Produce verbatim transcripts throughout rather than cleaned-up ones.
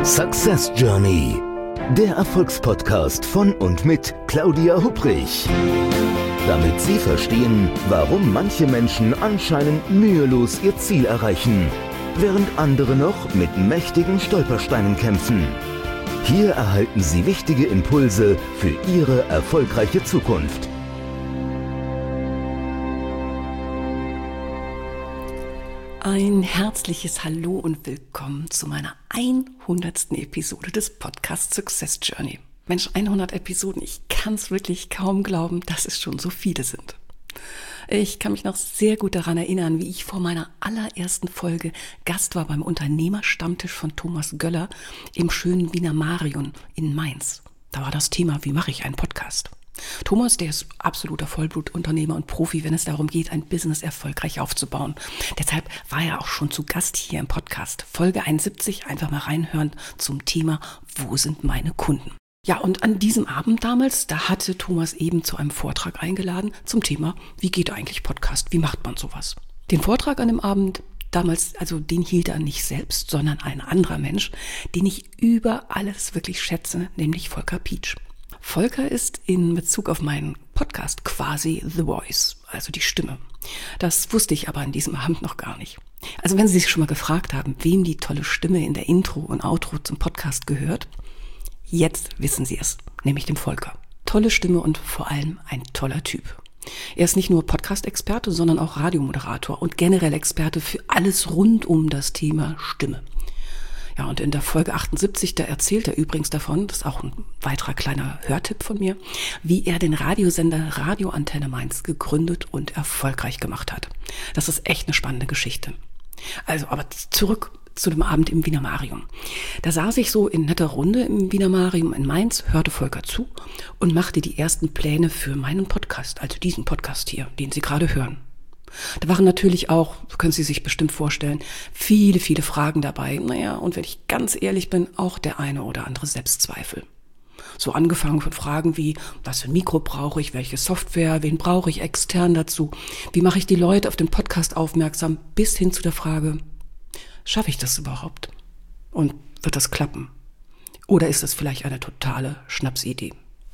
Success Journey, der Erfolgspodcast von und mit Claudia Hupprich. Damit Sie verstehen, warum manche Menschen anscheinend mühelos ihr Ziel erreichen, während andere noch mit mächtigen Stolpersteinen kämpfen. Hier erhalten Sie wichtige Impulse für Ihre erfolgreiche Zukunft. Ein herzliches Hallo und willkommen zu meiner hundertsten Episode des Podcasts Success Journey. Mensch, hundert Episoden, ich kann es wirklich kaum glauben, dass es schon so viele sind. Ich kann mich noch sehr gut daran erinnern, wie ich vor meiner allerersten Folge Gast war beim Unternehmerstammtisch von Thomas Göller im schönen Wiener Marion in Mainz. Da war das Thema, wie mache ich einen Podcast? Thomas, der ist absoluter Vollblutunternehmer und Profi, wenn es darum geht, ein Business erfolgreich aufzubauen. Deshalb war er auch schon zu Gast hier im Podcast. Folge einundsiebzig, einfach mal reinhören zum Thema, wo sind meine Kunden? Ja, und an diesem Abend damals, da hatte Thomas eben zu einem Vortrag eingeladen zum Thema, wie geht eigentlich Podcast, wie macht man sowas? Den Vortrag an dem Abend damals, also den hielt er nicht selbst, sondern ein anderer Mensch, den ich über alles wirklich schätze, nämlich Volker Pietsch. Volker ist in Bezug auf meinen Podcast quasi The Voice, also die Stimme. Das wusste ich aber an diesem Abend noch gar nicht. Also wenn Sie sich schon mal gefragt haben, wem die tolle Stimme in der Intro und Outro zum Podcast gehört, jetzt wissen Sie es, nämlich dem Volker. Tolle Stimme und vor allem ein toller Typ. Er ist nicht nur Podcast-Experte, sondern auch Radiomoderator und generell Experte für alles rund um das Thema Stimme. Ja, und in der Folge achtundsiebzig, da erzählt er übrigens davon, das ist auch ein weiterer kleiner Hörtipp von mir, wie er den Radiosender Radio Antenne Mainz gegründet und erfolgreich gemacht hat. Das ist echt eine spannende Geschichte. Also, aber zurück zu dem Abend im Wiener Marium. Da saß ich so in netter Runde im Wiener Marium in Mainz, hörte Volker zu und machte die ersten Pläne für meinen Podcast, also diesen Podcast hier, den Sie gerade hören. Da waren natürlich auch, können Sie sich bestimmt vorstellen, viele, viele Fragen dabei. Naja, und wenn ich ganz ehrlich bin, auch der eine oder andere Selbstzweifel. So angefangen von Fragen wie, was für ein Mikro brauche ich, welche Software, wen brauche ich extern dazu, wie mache ich die Leute auf den Podcast aufmerksam, bis hin zu der Frage, schaffe ich das überhaupt? Und wird das klappen? Oder ist das vielleicht eine totale Schnapsidee?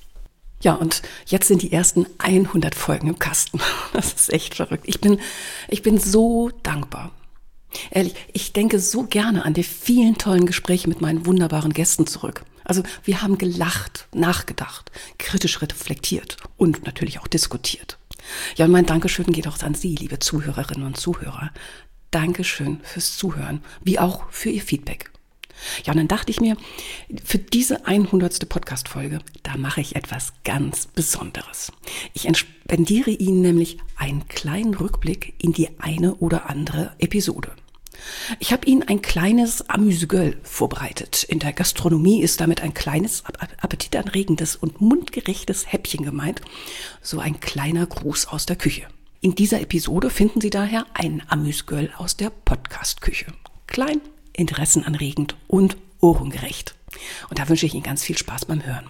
Ja, und jetzt sind die ersten hundert Folgen im Kasten. Das ist echt verrückt. Ich bin, ich bin so dankbar. Ehrlich, ich denke so gerne an die vielen tollen Gespräche mit meinen wunderbaren Gästen zurück. Also wir haben gelacht, nachgedacht, kritisch reflektiert und natürlich auch diskutiert. Ja, und mein Dankeschön geht auch an Sie, liebe Zuhörerinnen und Zuhörer. Dankeschön fürs Zuhören, wie auch für Ihr Feedback. Ja, und dann dachte ich mir, für diese hundertste Podcast-Folge, da mache ich etwas ganz Besonderes. Ich spendiere Ihnen nämlich einen kleinen Rückblick in die eine oder andere Episode. Ich habe Ihnen ein kleines Amüsegöl vorbereitet. In der Gastronomie ist damit ein kleines, appetitanregendes und mundgerechtes Häppchen gemeint. So ein kleiner Gruß aus der Küche. In dieser Episode finden Sie daher ein Amüsegöl aus der Podcast-Küche. Klein, interessenanregend und ohrengerecht. Und da wünsche ich Ihnen ganz viel Spaß beim Hören.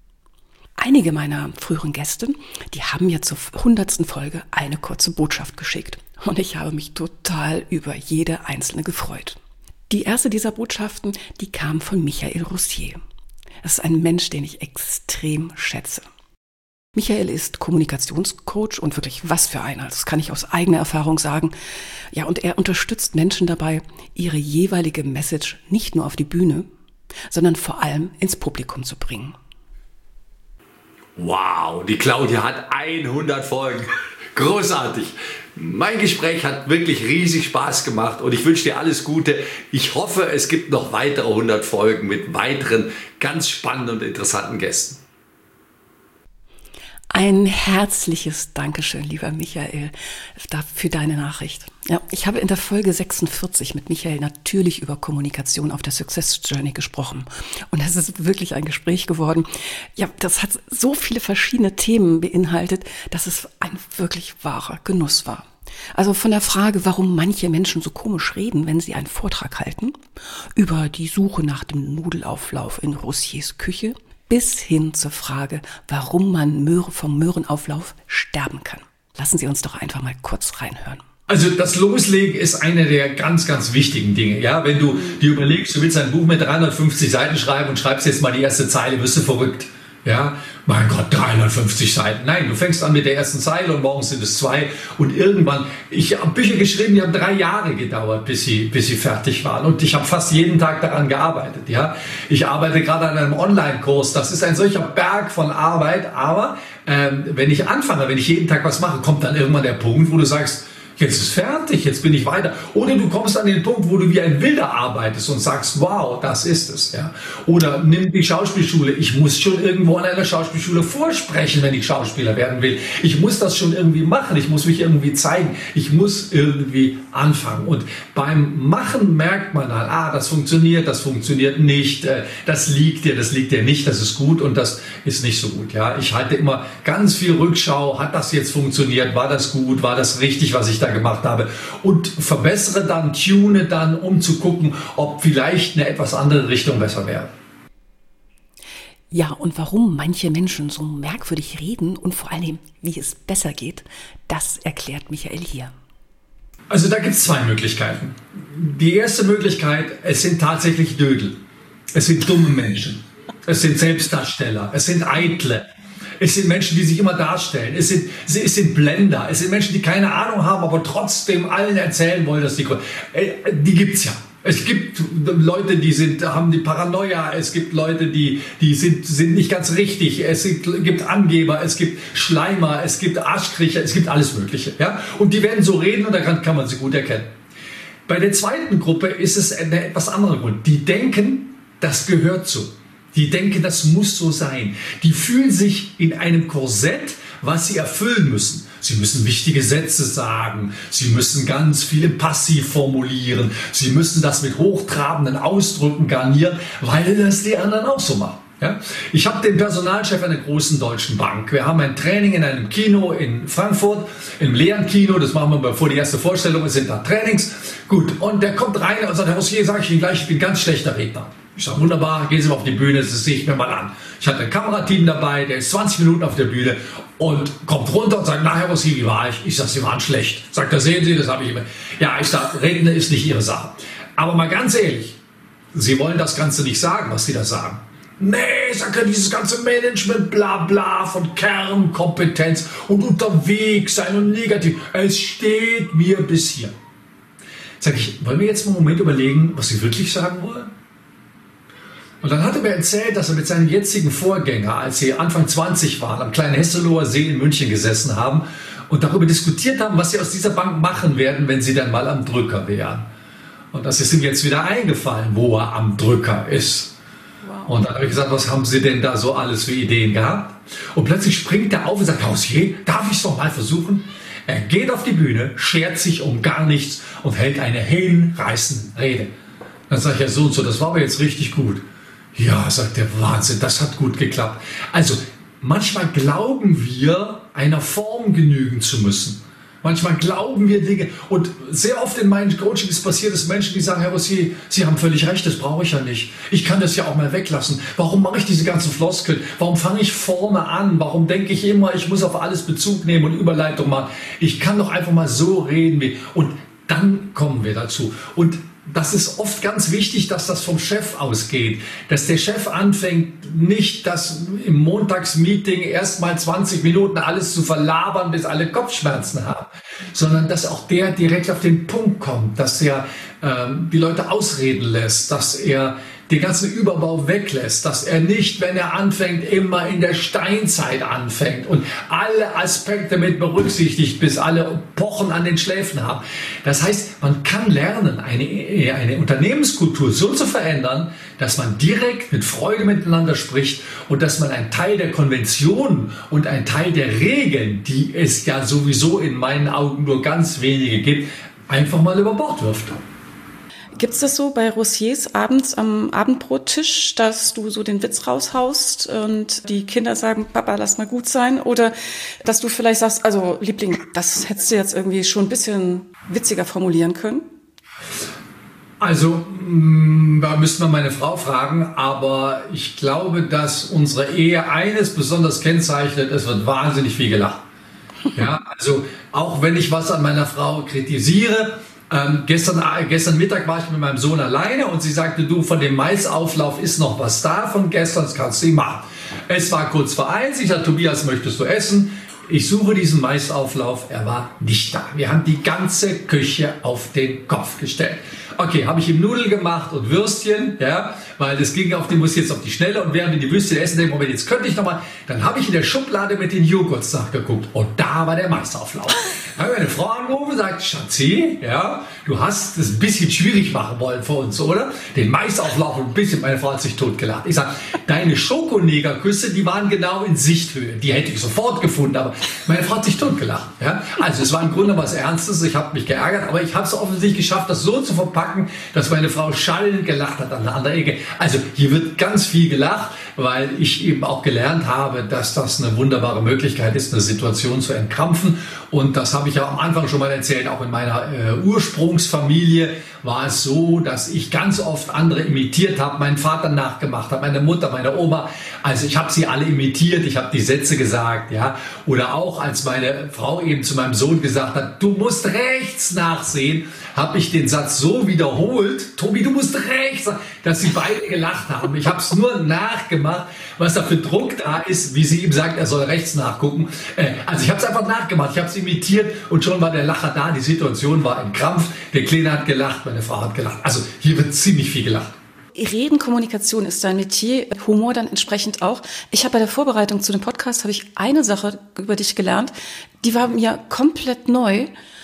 Einige meiner früheren Gäste, die haben ja zur hundertsten Folge eine kurze Botschaft geschickt. Und ich habe mich total über jede einzelne gefreut. Die erste dieser Botschaften, die kam von Michael Roussier. Das ist ein Mensch, den ich extrem schätze. Michael ist Kommunikationscoach und wirklich was für einer, das kann ich aus eigener Erfahrung sagen. Ja, und er unterstützt Menschen dabei, ihre jeweilige Message nicht nur auf die Bühne, sondern vor allem ins Publikum zu bringen. Wow, die Claudia hat hundert Folgen. Großartig. Mein Gespräch hat wirklich riesig Spaß gemacht und ich wünsche dir alles Gute. Ich hoffe, es gibt noch weitere hundert Folgen mit weiteren ganz spannenden und interessanten Gästen. Ein herzliches Dankeschön, lieber Michael, für deine Nachricht. Ja, ich habe in der Folge sechsundvierzig mit Michael natürlich über Kommunikation auf der Success Journey gesprochen. Und es ist wirklich ein Gespräch geworden. Ja, das hat so viele verschiedene Themen beinhaltet, dass es ein wirklich wahrer Genuss war. Also von der Frage, warum manche Menschen so komisch reden, wenn sie einen Vortrag halten, über die Suche nach dem Nudelauflauf in Roussiers Küche, bis hin zur Frage, warum man Möhre vom Möhrenauflauf sterben kann. Lassen Sie uns doch einfach mal kurz reinhören. Also das Loslegen ist eine der ganz, ganz wichtigen Dinge. Ja, wenn du dir überlegst, du willst ein Buch mit dreihundertfünfzig Seiten schreiben und schreibst jetzt mal die erste Zeile, wirst du verrückt. Ja, mein Gott, dreihundertfünfzig Seiten. Nein, du fängst an mit der ersten Zeile und morgens sind es zwei. Und irgendwann, ich habe Bücher geschrieben, die haben drei Jahre gedauert, bis sie, bis sie fertig waren. Und ich habe fast jeden Tag daran gearbeitet. Ja, ich arbeite gerade an einem Online-Kurs. Das ist ein solcher Berg von Arbeit. Aber ähm, wenn ich anfange, wenn ich jeden Tag was mache, kommt dann irgendwann der Punkt, wo du sagst, jetzt ist fertig, jetzt bin ich weiter. Oder du kommst an den Punkt, wo du wie ein Wilder arbeitest und sagst, wow, das ist es. Ja. Oder nimm die Schauspielschule. Ich muss schon irgendwo an einer Schauspielschule vorsprechen, wenn ich Schauspieler werden will. Ich muss das schon irgendwie machen. Ich muss mich irgendwie zeigen. Ich muss irgendwie anfangen. Und beim Machen merkt man dann, ah, das funktioniert, das funktioniert nicht, das liegt dir, das liegt dir nicht, das ist gut und das ist nicht so gut. Ja. Ich halte immer ganz viel Rückschau. Hat das jetzt funktioniert? War das gut? War das richtig, was ich da gemacht habe, und verbessere dann, tune dann, um zu gucken, ob vielleicht eine etwas andere Richtung besser wäre. Ja, und warum manche Menschen so merkwürdig reden und vor allem, wie es besser geht, das erklärt Michael hier. Also da gibt es zwei Möglichkeiten. Die erste Möglichkeit, es sind tatsächlich Dödel. Es sind dumme Menschen. Es sind Selbstdarsteller. Es sind Eitle. Es sind Menschen, die sich immer darstellen. Es sind, es sind Blender. Es sind Menschen, die keine Ahnung haben, aber trotzdem allen erzählen wollen, dass die... Die gibt's ja. Es gibt Leute, die sind, haben die Paranoia. Es gibt Leute, die, die sind, sind nicht ganz richtig. Es gibt Angeber, es gibt Schleimer, es gibt Arschkriecher, es gibt alles Mögliche. Ja? Und die werden so reden und daran kann man sie gut erkennen. Bei der zweiten Gruppe ist es eine etwas andere Grund. Die denken, das gehört so. Die denken, das muss so sein. Die fühlen sich in einem Korsett, was sie erfüllen müssen. Sie müssen wichtige Sätze sagen. Sie müssen ganz viel im Passiv formulieren. Sie müssen das mit hochtrabenden Ausdrücken garnieren, weil das die anderen auch so machen. Ja? Ich habe den Personalchef einer großen deutschen Bank. Wir haben ein Training in einem Kino in Frankfurt, im leeren Kino. Das machen wir bevor die erste Vorstellung ist, sind da Trainings. Gut, und der kommt rein und sagt, Herr Rossier, sage ich Ihnen gleich, ich bin ein ganz schlechter Redner. Ich sage, wunderbar, gehen Sie mal auf die Bühne, das sehe ich mir mal an. Ich hatte ein Kamerateam dabei, der ist zwanzig Minuten auf der Bühne und kommt runter und sagt, na Herr Rossier, wie war ich? Ich sage, Sie waren schlecht. Sagt er, sehen Sie, das habe ich immer. Ja, ich sage, Reden ist nicht Ihre Sache. Aber mal ganz ehrlich, Sie wollen das Ganze nicht sagen, was Sie da sagen. Nee, sagt er, dieses ganze Management, bla bla, von Kernkompetenz und unterwegs sein und negativ. Es steht mir bis hier. Sag ich, wollen wir jetzt mal einen Moment überlegen, was Sie wirklich sagen wollen? Und dann hat er mir erzählt, dass er mit seinem jetzigen Vorgänger, als sie Anfang zwanzig waren, am kleinen Hesseloher See in München gesessen haben und darüber diskutiert haben, was sie aus dieser Bank machen werden, wenn sie dann mal am Drücker wären. Und das ist ihm jetzt wieder eingefallen, wo er am Drücker ist. Wow. Und dann habe ich gesagt, was haben Sie denn da so alles für Ideen gehabt? Und plötzlich springt er auf und sagt, Rossier, darf ich es doch mal versuchen? Er geht auf die Bühne, schert sich um gar nichts und hält eine hinreißende Rede. Dann sage ich, ja so und so, das war aber jetzt richtig gut. Ja, sagt der, Wahnsinn, das hat gut geklappt. Also manchmal glauben wir, einer Form genügen zu müssen. Manchmal glauben wir Dinge. Und sehr oft in meinen Coachings passiert es Menschen, die sagen, Herr Rossier, Sie haben völlig recht, das brauche ich ja nicht. Ich kann das ja auch mal weglassen. Warum mache ich diese ganzen Floskeln? Warum fange ich vorne an? Warum denke ich immer, ich muss auf alles Bezug nehmen und Überleitung machen? Ich kann doch einfach mal so reden. Wie und dann kommen wir dazu. Und das ist oft ganz wichtig, dass das vom Chef ausgeht. Dass der Chef anfängt, nicht das im Montagsmeeting erst mal zwanzig Minuten alles zu verlabern, bis alle Kopfschmerzen haben, sondern dass auch der direkt auf den Punkt kommt, dass er ähm, die Leute ausreden lässt, dass er den ganzen Überbau weglässt, dass er nicht, wenn er anfängt, immer in der Steinzeit anfängt und alle Aspekte mit berücksichtigt, bis alle Pochen an den Schläfen haben. Das heißt, man kann lernen, eine, eine Unternehmenskultur so zu verändern, dass man direkt mit Freude miteinander spricht und dass man einen Teil der Konventionen und einen Teil der Regeln, die es ja sowieso in meinen Augen nur ganz wenige gibt, einfach mal über Bord wirft. Gibt es das so bei Rossiers abends am Abendbrottisch, dass du so den Witz raushaust und die Kinder sagen, Papa, lass mal gut sein? Oder dass du vielleicht sagst, also Liebling, das hättest du jetzt irgendwie schon ein bisschen witziger formulieren können? Also, mh, da müsste man meine Frau fragen, aber ich glaube, dass unsere Ehe eines besonders kennzeichnet, es wird wahnsinnig viel gelacht. Ja, also auch wenn ich was an meiner Frau kritisiere, ähm, gestern, gestern Mittag war ich mit meinem Sohn alleine und sie sagte, du, von dem Maisauflauf ist noch was da von gestern, das kannst du ihm machen. Es war kurz vor eins, ich sagte, Tobias, möchtest du essen? Ich suche diesen Maisauflauf, er war nicht da. Wir haben die ganze Küche auf den Kopf gestellt. Okay, habe ich ihm Nudeln gemacht und Würstchen, ja, weil das ging auf die, muss jetzt auf die Schnelle und während wir die Würstchen essen, denke ich, Moment, jetzt könnte ich nochmal, dann habe ich in der Schublade mit den Joghurts nachgeguckt und da war der Maisauflauf. Da habe ich meine Frau angerufen und sagt, Schatzi, ja, du hast es ein bisschen schwierig machen wollen für uns, oder? Den Maisauflauf ein bisschen, meine Frau hat sich totgelacht. Ich sage, deine Schokonegerküsse, die waren genau in Sichthöhe, die hätte ich sofort gefunden, aber meine Frau hat sich totgelacht, ja. Also es war im Grunde was Ernstes, ich habe mich geärgert, aber ich habe es offensichtlich geschafft, das so zu verpacken, dass meine Frau schallend gelacht hat an der anderen Ecke. Also hier wird ganz viel gelacht, weil ich eben auch gelernt habe, dass das eine wunderbare Möglichkeit ist, eine Situation zu entkrampfen. Und das habe ich ja am Anfang schon mal erzählt, auch in meiner äh, Ursprungsfamilie war es so, dass ich ganz oft andere imitiert habe, meinen Vater nachgemacht habe, meine Mutter, meine Oma. Also ich habe sie alle imitiert, ich habe die Sätze gesagt, ja. Oder auch als meine Frau eben zu meinem Sohn gesagt hat, du musst rechts nachsehen, habe ich den Satz so wiederholt, Tobi, du musst rechts, dass sie beide gelacht haben. Ich habe es nur nachgemacht, was da für Druck da ist, wie sie ihm sagt, er soll rechts nachgucken. Äh, also ich habe es einfach nachgemacht, ich habe es imitiert und schon war der Lacher da, die Situation war ein Krampf, der Kleine hat gelacht, meine Frau hat gelacht. Also hier wird ziemlich viel gelacht. Reden, Kommunikation ist dein Metier, Humor dann entsprechend auch. Ich habe bei der Vorbereitung zu dem Podcast habe ich eine Sache über dich gelernt, die war mir komplett neu.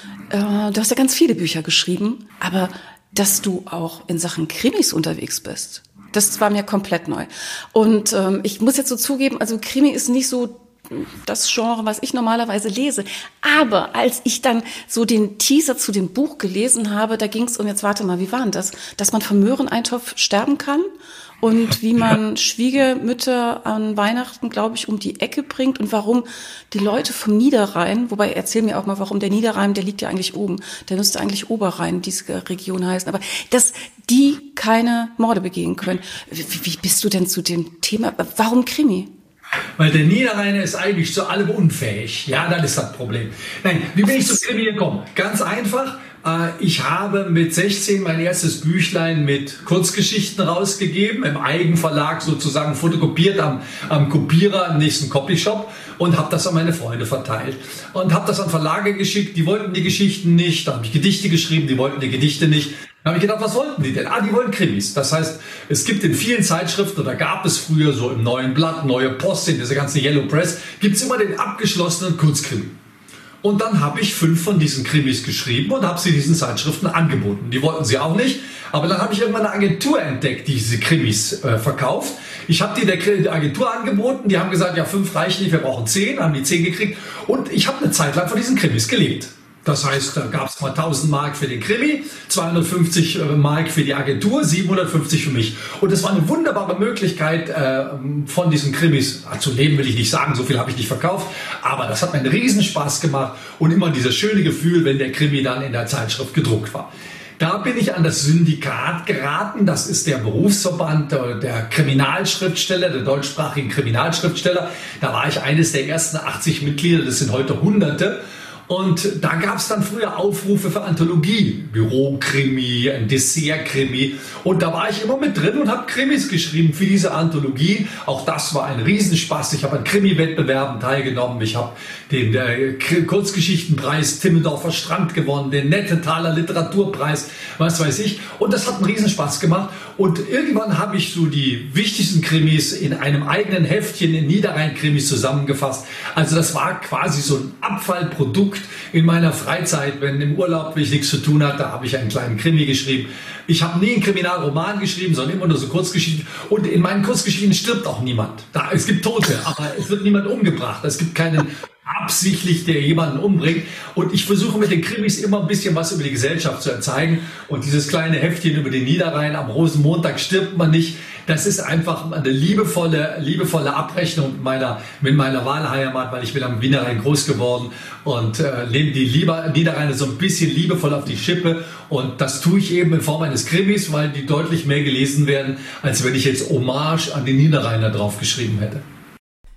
Du hast ja ganz viele Bücher geschrieben, aber dass du auch in Sachen Krimis unterwegs bist, das war mir komplett neu. Und ähm, ich muss jetzt so zugeben, also Krimi ist nicht so das Genre, was ich normalerweise lese. Aber als ich dann so den Teaser zu dem Buch gelesen habe, da ging es um, jetzt warte mal, wie war denn das? Dass man vom Möhreneintopf sterben kann und wie man Schwiegermütter an Weihnachten, glaube ich, um die Ecke bringt und warum die Leute vom Niederrhein, wobei erzähl mir auch mal, warum der Niederrhein, der liegt ja eigentlich oben, der müsste eigentlich Oberrhein, diese Region heißen, aber dass die keine Morde begehen können. Wie, wie bist du denn zu dem Thema? Warum Krimi? Weil der Niederrheiner ist eigentlich zu allem unfähig. Ja, das ist das Problem. Nein, wie bin ich zu Krimi gekommen? Ganz einfach. Ich habe mit sechzehn mein erstes Büchlein mit Kurzgeschichten rausgegeben, im Eigenverlag sozusagen fotokopiert am, am Kopierer im nächsten Copyshop und habe das an meine Freunde verteilt. Und habe das an Verlage geschickt, die wollten die Geschichten nicht. Da habe ich Gedichte geschrieben, die wollten die Gedichte nicht. Da habe ich gedacht, was wollten die denn? Ah, die wollen Krimis. Das heißt, es gibt in vielen Zeitschriften, oder gab es früher so im Neuen Blatt, Neue Post, in dieser ganzen Yellow Press, gibt es immer den abgeschlossenen Kurzkrimi. Und dann habe ich fünf von diesen Krimis geschrieben und habe sie diesen Zeitschriften angeboten. Die wollten sie auch nicht, aber dann habe ich irgendwann eine Agentur entdeckt, die diese Krimis äh, verkauft. Ich habe die der Agentur angeboten, die haben gesagt, ja, fünf reichen nicht, wir brauchen zehn, haben die zehn gekriegt. Und ich habe eine Zeit lang von diesen Krimis gelebt. Das heißt, da gab es mal tausend Mark für den Krimi, zweihundertfünfzig Mark für die Agentur, siebenhundertfünfzig für mich. Und es war eine wunderbare Möglichkeit, äh, von diesen Krimis zu leben, will ich nicht sagen, so viel habe ich nicht verkauft, aber das hat mir einen Riesenspaß gemacht und immer dieses schöne Gefühl, wenn der Krimi dann in der Zeitschrift gedruckt war. Da bin ich an das Syndikat geraten, das ist der Berufsverband der Kriminalschriftsteller, der deutschsprachigen Kriminalschriftsteller. Da war ich eines der ersten achtzig Mitglieder, das sind heute Hunderte. Und da gab es dann früher Aufrufe für Anthologien, Bürokrimi, ein Dessertkrimi. Und da war ich immer mit drin und habe Krimis geschrieben für diese Anthologien. Auch das war ein Riesenspaß. Ich habe an Krimi-Wettbewerben teilgenommen. Ich habe den äh, Kurzgeschichtenpreis Timmendorfer Strand gewonnen, den Nettenthaler Literaturpreis, was weiß ich. Und das hat einen Riesenspaß gemacht. Und irgendwann habe ich so die wichtigsten Krimis in einem eigenen Heftchen in Niederrhein-Krimis zusammengefasst. Also das war quasi so ein Abfallprodukt in meiner Freizeit, wenn im Urlaub, wenn ich nichts zu tun hatte, habe ich einen kleinen Krimi geschrieben. Ich habe nie einen Kriminalroman geschrieben, sondern immer nur so Kurzgeschichten. Und in meinen Kurzgeschichten stirbt auch niemand. Da, es gibt Tote, aber es wird niemand umgebracht. Es gibt keinen absichtlich, der jemanden umbringt. Und ich versuche mit den Krimis immer ein bisschen was über die Gesellschaft zu erzeigen. Und dieses kleine Heftchen über den Niederrhein, am Rosenmontag stirbt man nicht. Das ist einfach eine liebevolle, liebevolle Abrechnung mit meiner, mit meiner Wahlheimat, weil ich bin am Niederrhein groß geworden und äh, lebe die Lieber, Niederrheine so ein bisschen liebevoll auf die Schippe. Und das tue ich eben in Form eines Krimis, weil die deutlich mehr gelesen werden, als wenn ich jetzt Hommage an den Niederrheiner drauf geschrieben hätte.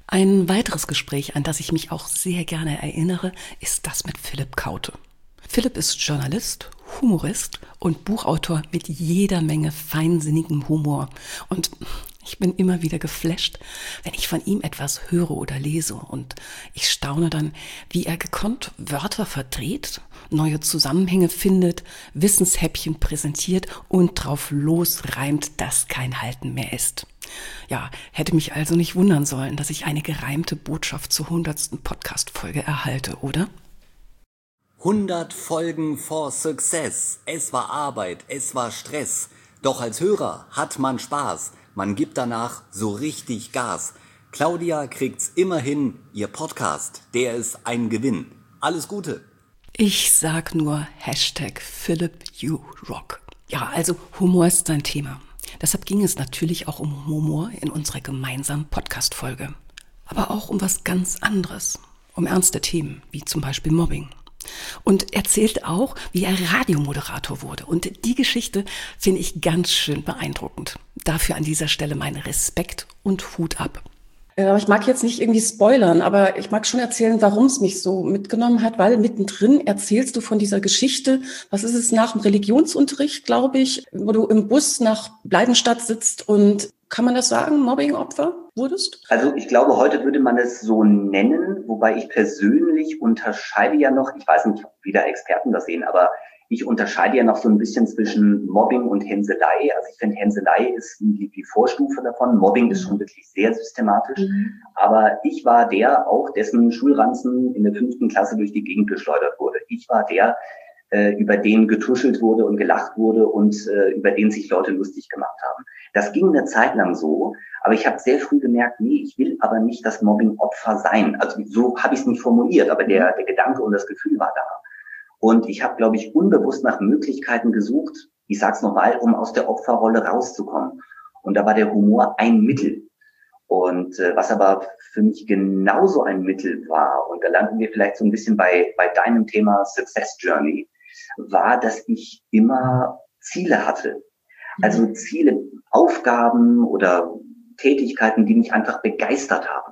Ein weiteres Gespräch, an das ich mich auch sehr gerne erinnere, ist das mit Philipp Kaute. Philipp ist Journalist, Humorist und Buchautor mit jeder Menge feinsinnigem Humor. Und ich bin immer wieder geflasht, wenn ich von ihm etwas höre oder lese. Und ich staune dann, wie er gekonnt Wörter verdreht, neue Zusammenhänge findet, Wissenshäppchen präsentiert und drauf losreimt, dass kein Halten mehr ist. Ja, hätte mich also nicht wundern sollen, dass ich eine gereimte Botschaft zur hundertsten Podcast-Folge erhalte, oder? hundert Folgen for Success. Es war Arbeit, es war Stress. Doch als Hörer hat man Spaß. Man gibt danach so richtig Gas. Claudia kriegt's immer hin. Ihr Podcast, der ist ein Gewinn. Alles Gute. Ich sag nur Hashtag Philipp You Rock. Ja, also Humor ist sein Thema. Deshalb ging es natürlich auch um Humor in unserer gemeinsamen Podcast-Folge. Aber auch um was ganz anderes. Um ernste Themen, wie zum Beispiel Mobbing. Und erzählt auch, wie er Radiomoderator wurde. Und die Geschichte finde ich ganz schön beeindruckend. Dafür an dieser Stelle mein Respekt und Hut ab. Ich mag jetzt nicht irgendwie spoilern, aber ich mag schon erzählen, warum es mich so mitgenommen hat, weil mittendrin erzählst du von dieser Geschichte, was ist es nach dem Religionsunterricht, glaube ich, wo du im Bus nach Bleidenstadt sitzt und, kann man das sagen, Mobbing-Opfer wurdest? Also ich glaube, heute würde man es so nennen, wobei ich persönlich unterscheide ja noch, ich weiß nicht, wie da Experten das sehen, aber ich unterscheide ja noch so ein bisschen zwischen Mobbing und Hänselei. Also ich finde, Hänselei ist die, die Vorstufe davon. Mobbing ist schon wirklich sehr systematisch. Mhm. Aber ich war der auch, dessen Schulranzen in der fünften Klasse durch die Gegend geschleudert wurde. Ich war der, äh, über den getuschelt wurde und gelacht wurde und äh, über den sich Leute lustig gemacht haben. Das ging eine Zeit lang so, aber ich habe sehr früh gemerkt, nee, ich will aber nicht das Mobbing-Opfer sein. Also so habe ich es nicht formuliert, aber der, der Gedanke und das Gefühl war da. Und ich habe, glaube ich, unbewusst nach Möglichkeiten gesucht, ich sag's nochmal, um aus der Opferrolle rauszukommen. Und da war der Humor ein Mittel. Und äh, was aber für mich genauso ein Mittel war, und da landen wir vielleicht so ein bisschen bei, bei deinem Thema Success Journey, war, dass ich immer Ziele hatte. Also Ziele, Aufgaben oder Tätigkeiten, die mich einfach begeistert haben.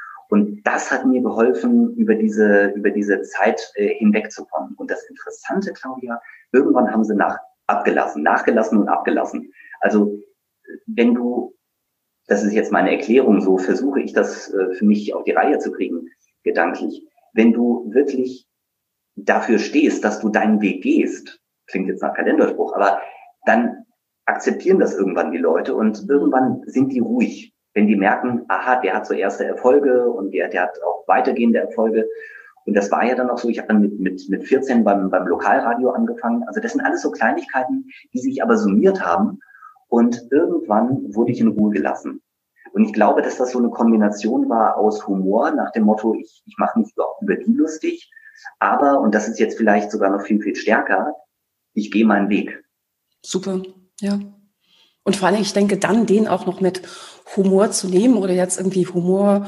Und das hat mir geholfen, über diese, über diese Zeit äh, hinwegzukommen. Und das Interessante, Claudia, irgendwann haben sie nach, abgelassen, nachgelassen und abgelassen. Also, wenn du, das ist jetzt meine Erklärung, so versuche ich das äh, für mich auf die Reihe zu kriegen, gedanklich. Wenn du wirklich dafür stehst, dass du deinen Weg gehst, klingt jetzt nach Kalenderspruch, aber dann akzeptieren das irgendwann die Leute und irgendwann sind die ruhig. Wenn die merken, aha, der hat so erste Erfolge und der, der hat auch weitergehende Erfolge. Und das war ja dann auch so, ich habe dann mit, mit, mit vierzehn beim, beim Lokalradio angefangen. Also das sind alles so Kleinigkeiten, die sich aber summiert haben. Und irgendwann wurde ich in Ruhe gelassen. Und ich glaube, dass das so eine Kombination war aus Humor, nach dem Motto, ich, ich mache mich überhaupt über die lustig. Aber, und das ist jetzt vielleicht sogar noch viel, viel stärker, ich gehe meinen Weg. Super, ja. Und vor allem, ich denke, dann den auch noch mit Humor zu nehmen oder jetzt irgendwie Humor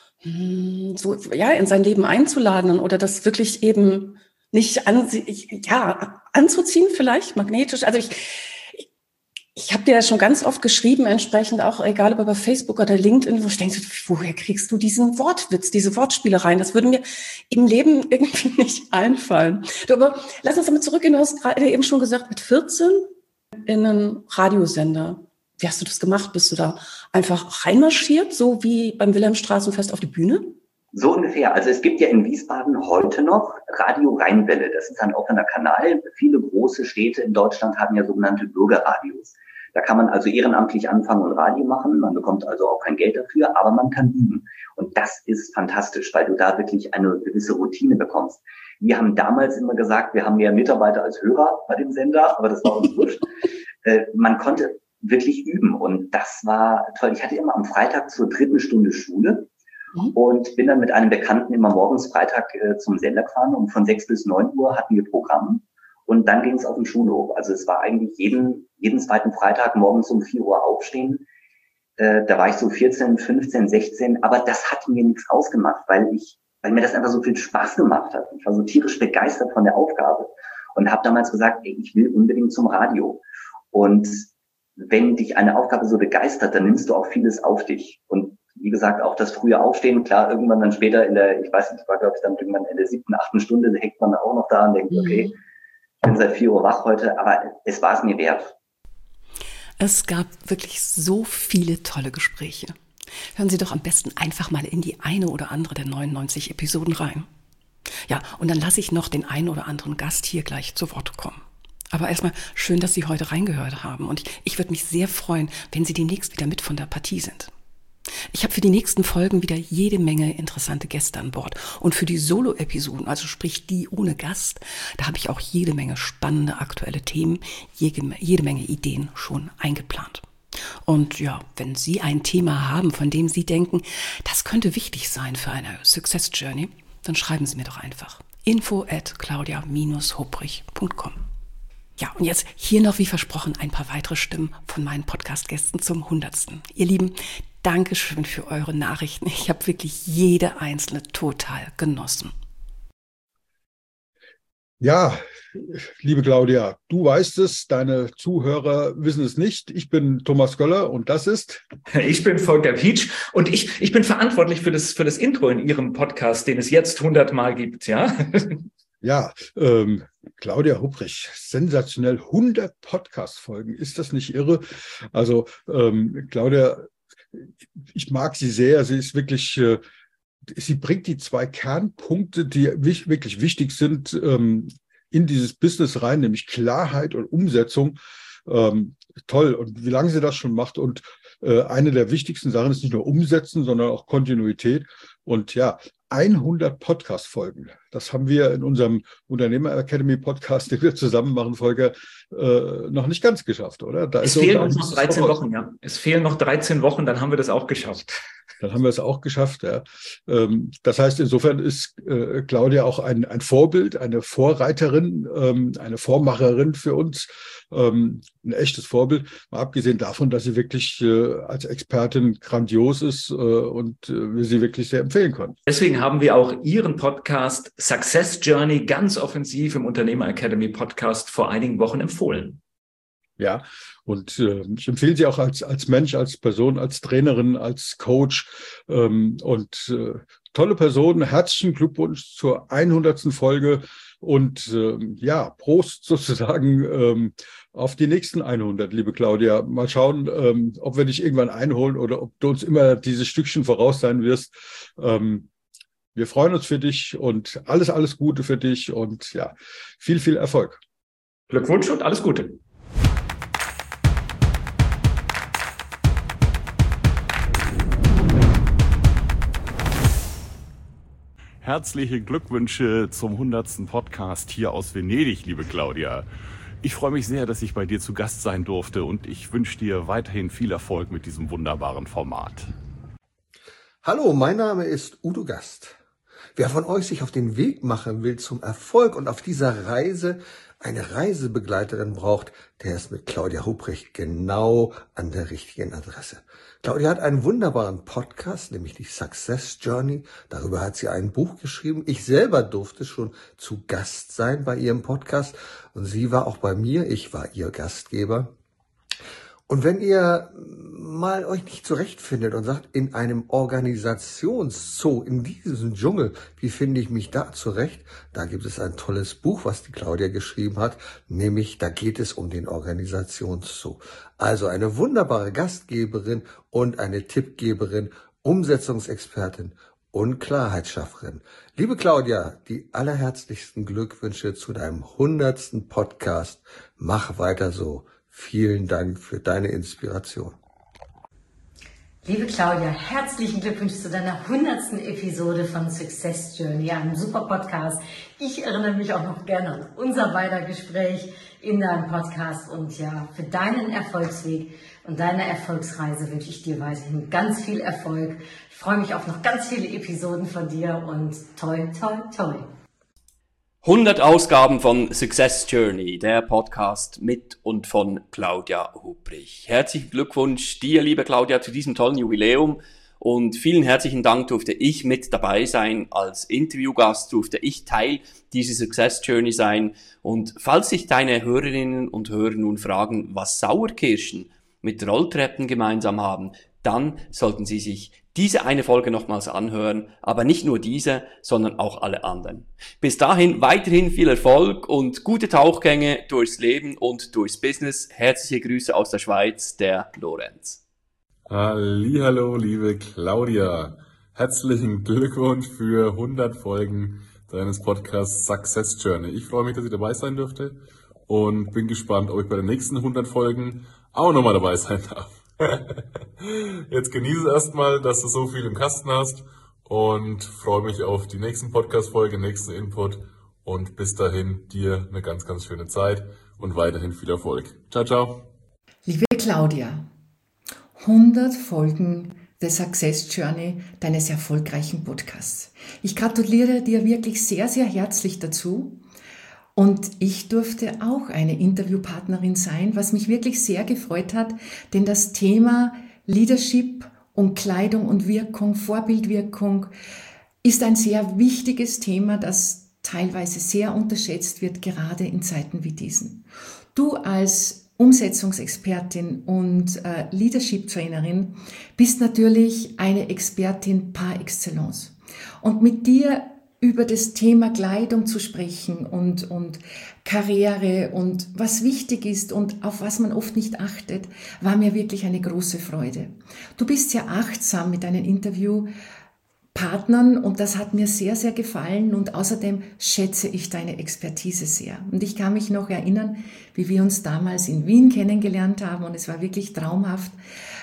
so ja in sein Leben einzuladen oder das wirklich eben nicht an, ja, anzuziehen vielleicht, magnetisch. Also ich ich, ich habe dir ja schon ganz oft geschrieben, entsprechend auch, egal ob über Facebook oder LinkedIn, wo ich denke, woher kriegst du diesen Wortwitz, diese Wortspielereien? Das würde mir im Leben irgendwie nicht einfallen. Du, aber lass uns damit zurückgehen. Du hast gerade eben schon gesagt, mit vierzehn in einen Radiosender. Wie hast du das gemacht? Bist du da einfach reinmarschiert, so wie beim Wilhelmstraßenfest auf die Bühne? So ungefähr. Also es gibt ja in Wiesbaden heute noch Radio Rheinwelle. Das ist ein offener Kanal. Viele große Städte in Deutschland haben ja sogenannte Bürgerradios. Da kann man also ehrenamtlich anfangen und Radio machen. Man bekommt also auch kein Geld dafür, aber man kann üben. Und das ist fantastisch, weil du da wirklich eine gewisse Routine bekommst. Wir haben damals immer gesagt, wir haben mehr Mitarbeiter als Hörer bei dem Sender, aber das war uns wurscht. äh, man konnte wirklich üben und das war toll. Ich hatte immer am Freitag zur dritten Stunde Schule mhm. und bin dann mit einem Bekannten immer morgens Freitag äh, zum Sender gefahren und von sechs bis neun Uhr hatten wir Programm und dann ging es auf den Schulhof. Also es war eigentlich jeden, jeden zweiten Freitag morgens um vier Uhr aufstehen. Äh, da war ich so vierzehn, fünfzehn, sechzehn, aber das hat mir nichts ausgemacht, weil ich weil mir das einfach so viel Spaß gemacht hat. Ich war so tierisch begeistert von der Aufgabe und habe damals gesagt, ey, ich will unbedingt zum Radio. Und wenn dich eine Aufgabe so begeistert, dann nimmst du auch vieles auf dich. Und wie gesagt, auch das frühe Aufstehen, klar, irgendwann dann später in der, ich weiß nicht, war glaube ich dann irgendwann in der siebten, achten Stunde, hängt man auch noch da und denkt, okay, ich bin seit vier Uhr wach heute, aber es war es mir wert. Es gab wirklich so viele tolle Gespräche. Hören Sie doch am besten einfach mal in die eine oder andere der neunundneunzig Episoden rein. Ja, und dann lasse ich noch den einen oder anderen Gast hier gleich zu Wort kommen. Aber erstmal schön, dass Sie heute reingehört haben. Und ich, ich würde mich sehr freuen, wenn Sie demnächst wieder mit von der Partie sind. Ich habe für die nächsten Folgen wieder jede Menge interessante Gäste an Bord. Und für die Solo-Episoden, also sprich die ohne Gast, da habe ich auch jede Menge spannende aktuelle Themen, jede, jede Menge Ideen schon eingeplant. Und ja, wenn Sie ein Thema haben, von dem Sie denken, das könnte wichtig sein für eine Success Journey, dann schreiben Sie mir doch einfach info at claudia dash hubrich punkt com. Ja, und jetzt hier noch wie versprochen ein paar weitere Stimmen von meinen Podcast-Gästen zum hundertsten. Ihr Lieben, Dankeschön für eure Nachrichten. Ich habe wirklich jede einzelne total genossen. Ja, liebe Claudia, du weißt es, deine Zuhörer wissen es nicht. Ich bin Thomas Göller und das ist... Ich bin Volker Pietsch und ich, ich bin verantwortlich für das, für das Intro in Ihrem Podcast, den es jetzt hundert Mal gibt, ja? Ja, ähm, Claudia Hubrich, sensationell, hundert Podcast-Folgen, ist das nicht irre? Also ähm, Claudia, ich mag sie sehr, sie ist wirklich... Äh, Sie bringt die zwei Kernpunkte, die wirklich wichtig sind, in dieses Business rein, nämlich Klarheit und Umsetzung. Ähm, toll. Und wie lange sie das schon macht. Und äh, eine der wichtigsten Sachen ist nicht nur Umsetzen, sondern auch Kontinuität. Und ja, hundert Podcast-Folgen. Das haben wir in unserem Unternehmer Academy Podcast, den wir zusammen machen, Volker, äh, noch nicht ganz geschafft, oder? Da es ist fehlen uns noch dreizehn Wochen, ja. Es fehlen noch dreizehn Wochen, dann haben wir das auch geschafft. Dann haben wir es auch geschafft, ja. Ähm, das heißt, insofern ist äh, Claudia auch ein, ein Vorbild, eine Vorreiterin, ähm, eine Vormacherin für uns, ähm, ein echtes Vorbild. Mal abgesehen davon, dass sie wirklich äh, als Expertin grandios ist äh, und äh, wir sie wirklich sehr empfehlen können. Deswegen haben wir auch Ihren Podcast Success Journey ganz offensiv im Unternehmer Academy Podcast vor einigen Wochen empfohlen. Ja, und äh, ich empfehle sie auch als, als Mensch, als Person, als Trainerin, als Coach ähm, und äh, tolle Person. Herzlichen Glückwunsch zur hundertsten Folge und äh, ja, Prost sozusagen ähm, auf die nächsten hundert, liebe Claudia. Mal schauen, ähm, ob wir dich irgendwann einholen oder ob du uns immer dieses Stückchen voraus sein wirst. Ähm, wir freuen uns für dich und alles, alles Gute für dich und ja, viel, viel Erfolg. Glückwunsch und alles Gute. Herzliche Glückwünsche zum hundertsten Podcast hier aus Venedig, liebe Claudia. Ich freue mich sehr, dass ich bei dir zu Gast sein durfte und ich wünsche dir weiterhin viel Erfolg mit diesem wunderbaren Format. Hallo, mein Name ist Udo Gast. Wer von euch sich auf den Weg machen will zum Erfolg und auf dieser Reise eine Reisebegleiterin braucht, der ist mit Claudia Hubrich genau an der richtigen Adresse. Claudia hat einen wunderbaren Podcast, nämlich die Success Journey. Darüber hat sie ein Buch geschrieben. Ich selber durfte schon zu Gast sein bei ihrem Podcast und sie war auch bei mir. Ich war ihr Gastgeber. Und wenn ihr mal euch nicht zurechtfindet und sagt, in einem Organisationszoo, in diesem Dschungel, wie finde ich mich da zurecht? Da gibt es ein tolles Buch, was die Claudia geschrieben hat, nämlich da geht es um den Organisationszoo. Also eine wunderbare Gastgeberin und eine Tippgeberin, Umsetzungsexpertin und Klarheitsschafferin. Liebe Claudia, die allerherzlichsten Glückwünsche zu deinem hundertsten Podcast. Mach weiter so. Vielen Dank für deine Inspiration. Liebe Claudia, herzlichen Glückwunsch zu deiner hundertsten Episode von Success Journey, einem super Podcast. Ich erinnere mich auch noch gerne an unser beider Gespräch in deinem Podcast und ja, für deinen Erfolgsweg und deine Erfolgsreise wünsche ich dir weiterhin ganz viel Erfolg. Ich freue mich auf noch ganz viele Episoden von dir und toi, toi, toi. hundert Ausgaben von Success Journey, der Podcast mit und von Claudia Hubrich. Herzlichen Glückwunsch dir, liebe Claudia, zu diesem tollen Jubiläum und vielen herzlichen Dank durfte ich mit dabei sein. Als Interviewgast durfte ich Teil dieser Success Journey sein. Und falls sich deine Hörerinnen und Hörer nun fragen, was Sauerkirschen mit Rolltreppen gemeinsam haben, dann sollten sie sich diese eine Folge nochmals anhören, aber nicht nur diese, sondern auch alle anderen. Bis dahin weiterhin viel Erfolg und gute Tauchgänge durchs Leben und durchs Business. Herzliche Grüße aus der Schweiz, der Lorenz. Hallihallo, liebe Claudia. Herzlichen Glückwunsch für hundert Folgen deines Podcasts Success Journey. Ich freue mich, dass ich dabei sein dürfte und bin gespannt, ob ich bei den nächsten hundert Folgen auch nochmal dabei sein darf. Jetzt genieße erstmal, dass du so viel im Kasten hast und freue mich auf die nächsten Podcast-Folge, nächsten Input und bis dahin dir eine ganz, ganz schöne Zeit und weiterhin viel Erfolg. Ciao, ciao. Liebe Claudia, hundert Folgen der Success Journey deines erfolgreichen Podcasts. Ich gratuliere dir wirklich sehr, sehr herzlich dazu. Und ich durfte auch eine Interviewpartnerin sein, was mich wirklich sehr gefreut hat, denn das Thema Leadership und Kleidung und Wirkung, Vorbildwirkung ist ein sehr wichtiges Thema, das teilweise sehr unterschätzt wird, gerade in Zeiten wie diesen. Du als Umsetzungsexpertin und äh, Leadership-Trainerin bist natürlich eine Expertin par excellence. Und mit dir über das Thema Kleidung zu sprechen und, und Karriere und was wichtig ist und auf was man oft nicht achtet, war mir wirklich eine große Freude. Du bist sehr achtsam mit deinen Interviewpartnern und das hat mir sehr, sehr gefallen und außerdem schätze ich deine Expertise sehr. Und ich kann mich noch erinnern, wie wir uns damals in Wien kennengelernt haben und es war wirklich traumhaft.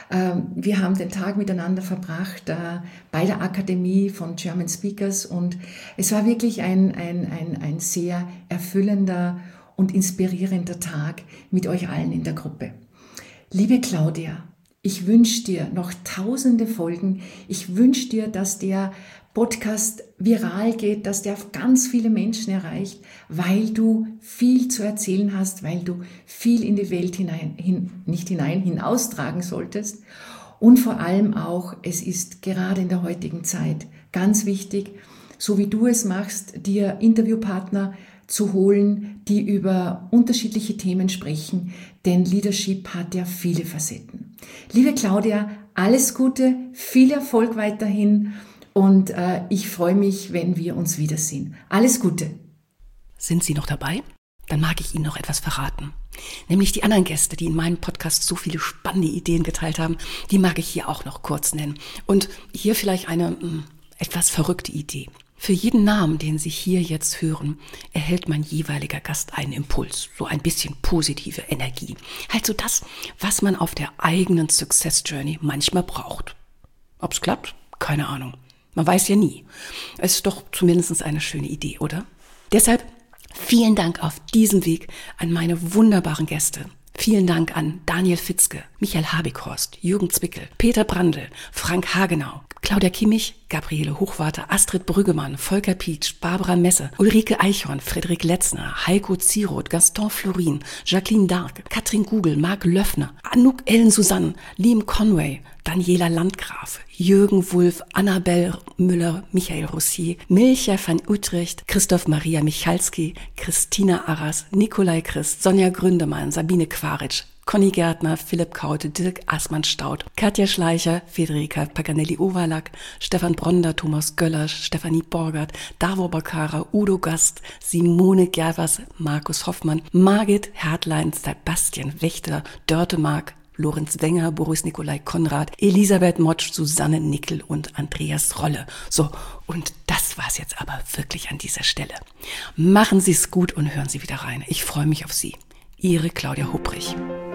Wir haben den Tag miteinander verbracht bei der Akademie von German Speakers und es war wirklich ein, ein, ein, ein sehr erfüllender und inspirierender Tag mit euch allen in der Gruppe. Liebe Claudia, ich wünsche dir noch tausende Folgen. Ich wünsche dir, dass der Podcast viral geht, dass der auf ganz viele Menschen erreicht, weil du viel zu erzählen hast, weil du viel in die Welt hinein, hin, nicht hinein, hinaustragen solltest. Und vor allem auch, es ist gerade in der heutigen Zeit ganz wichtig, so wie du es machst, dir Interviewpartner zu holen, die über unterschiedliche Themen sprechen, denn Leadership hat ja viele Facetten. Liebe Claudia, alles Gute, viel Erfolg weiterhin. Und äh, ich freue mich, wenn wir uns wiedersehen. Alles Gute. Sind Sie noch dabei? Dann mag ich Ihnen noch etwas verraten. Nämlich die anderen Gäste, die in meinem Podcast so viele spannende Ideen geteilt haben, die mag ich hier auch noch kurz nennen. Und hier vielleicht eine mh, etwas verrückte Idee. Für jeden Namen, den Sie hier jetzt hören, erhält mein jeweiliger Gast einen Impuls, so ein bisschen positive Energie. Halt so das, was man auf der eigenen Success Journey manchmal braucht. Ob's klappt? Keine Ahnung. Man weiß ja nie. Es ist doch zumindest eine schöne Idee, oder? Deshalb vielen Dank auf diesem Weg an meine wunderbaren Gäste. Vielen Dank an Daniel Fitzke, Michael Habighorst, Jürgen Zwickel, Peter Brandl, Frank Hagenau, Claudia Kimmich, Gabriele Hochwarter, Astrid Brüggemann, Volker Pietsch, Barbara Messe, Ulrike Eichhorn, Frederik Letzner, Heiko Zieroth, Gaston Florin, Jacqueline Dark, Katrin Gugel, Marc Löffner, Anouk Ellen Susanne, Liam Conway, Daniela Landgraf, Jürgen Wulff, Annabelle Müller, Michael Rossier, Milcha van Utrecht, Christoph Maria Michalski, Christina Arras, Nikolai Christ, Sonja Gründemann, Sabine Quaritsch, Conny Gärtner, Philipp Kaute, Dirk Aßmann-Staud, Katja Schleicher, Federica Paganelli-Owalak, Stefan Bronder, Thomas Göller, Stefanie Borgert, Davor Bakara, Udo Gast, Simone Gervers, Markus Hoffmann, Margit Hertlein, Sebastian Wächter, Dörte Mark, Lorenz Wenger, Boris Nikolai Konrad, Elisabeth Motsch, Susanne Nickel und Andreas Rolle. So, und das war's jetzt aber wirklich an dieser Stelle. Machen Sie es gut und hören Sie wieder rein. Ich freue mich auf Sie. Ihre Claudia Hupprich.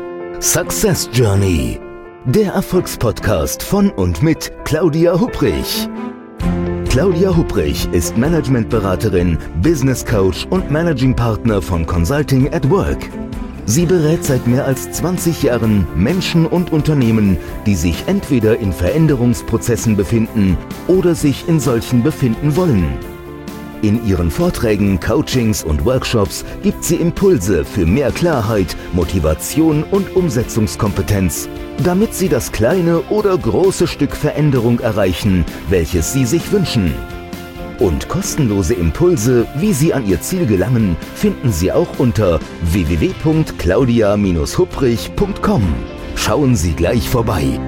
Success Journey, der Erfolgspodcast von und mit Claudia Hupprich. Claudia Hupprich ist Managementberaterin, Business Coach und Managing Partner von Consulting at Work. Sie berät seit mehr als zwanzig Jahren Menschen und Unternehmen, die sich entweder in Veränderungsprozessen befinden oder sich in solchen befinden wollen. In ihren Vorträgen, Coachings und Workshops gibt sie Impulse für mehr Klarheit, Motivation und Umsetzungskompetenz, damit sie das kleine oder große Stück Veränderung erreichen, welches sie sich wünschen. Und kostenlose Impulse, wie Sie an Ihr Ziel gelangen, finden Sie auch unter w w w punkt claudia Bindestrich hupprich punkt com. Schauen Sie gleich vorbei.